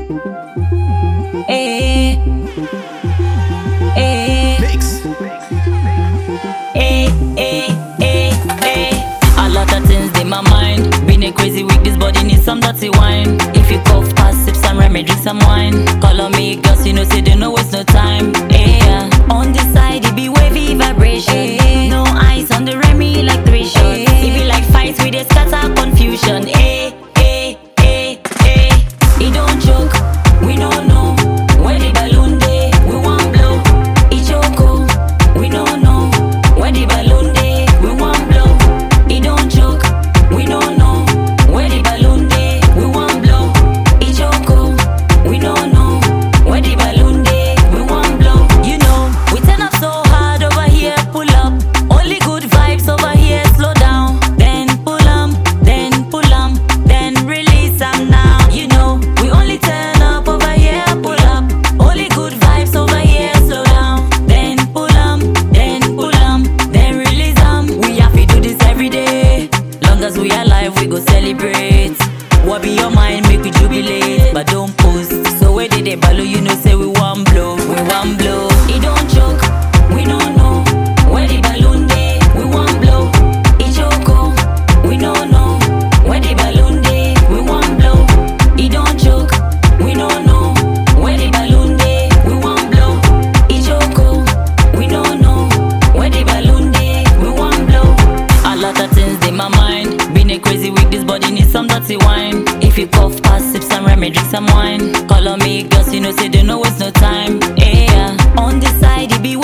Hey, hey, Mix. hey, hey, hey, hey. A lot of things in my mind. Been a crazy week, this body needs some dirty wine. If you cough, pass, sip some Remy, drink some wine. Call on me, girls, you know, say they no waste no time. Yeah. On the side, it be wavy vibration. No ice on the Remy like 3 shots. It be like fights with a scatter confusion. Hey, hey, hey, hey. It don't choke, we don't know. Where the balloon day, we want blow. It choke, we don't know. Where the balloon day, we want blow. It don't choke, we don't know. Where the balloon day, we want blow. It choke, we don't know. Where the balloon day, we want blow. You know, we turn up so hard over here, pull up. Only good vibes over here, slow down. Then pull 'em, then release 'em now. You know, we only turn up over here, pull up. Only good vibes over here, slow down. Then pull 'em, then release 'em. We have to do this every day. Long as we alive, we go celebrate. What be your mind, make we jubilate. But don't post. So where did they balloon? You know, say we want blow, we want blow. It don't choke, we don't know. Where the balloon day, we want blow. It choke, we don't know. Where the balloon day, we want blow. It don't choke, we don't know. Where the balloon day, we want blow. It choke, we don't know. Where the balloon day, we want blow. A lot of things in my mind. Been a crazy week, this body needs some dirty wine. If you cough, pass, sip some Remy, drink some wine. Call on me, girls, you know, say they no waste no time. Yeah. On the side, it be